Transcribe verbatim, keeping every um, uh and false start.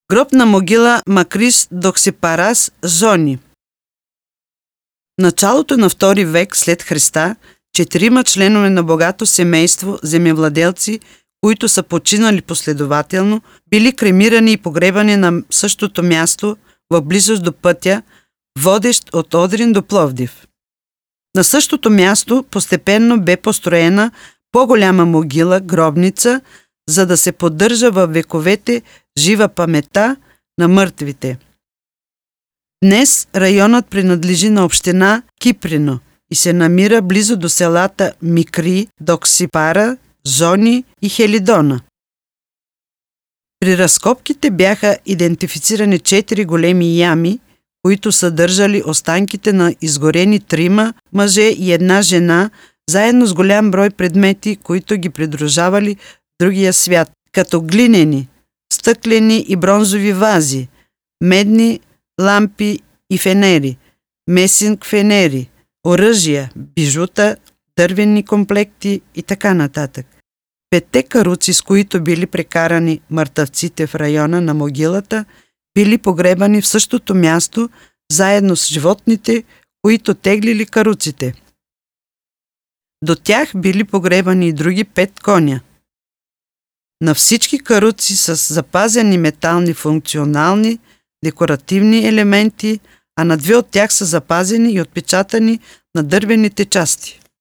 Гробна могила Макрис Доксипарас Жони. В началото на втори век след Христа, четирима членове на богато семейство, земевладелци, които са починали последователно, били кремирани и погребани на същото място в близост до пътя, водещ от Одрин до Пловдив. На същото място постепенно бе построена по-голяма могила, гробница, за да се поддържа във вековете жива паметта на мъртвите. Днес районът принадлежи на община Киприно и се намира близо до селата Микри, Доксипара, Жони и Хелидона. При разкопките бяха идентифицирани четири големи ями, които съдържали останките на изгорени трима мъже и една жена, заедно с голям брой предмети, които ги придружавали в другия свят, като глинени, стъклени и бронзови вази, медни лампи и фенери, месинг фенери, оръжия, бижута, дървени комплекти и така нататък. Петте каруци, с които били прекарани мъртъвците в района на могилата, били погребани в същото място, заедно с животните, които теглили каруците. До тях били погребани и други пет коня. На всички каруци с запазени метални функционални, декоративни елементи, а на две от тях са запазени и отпечатани на дървените части.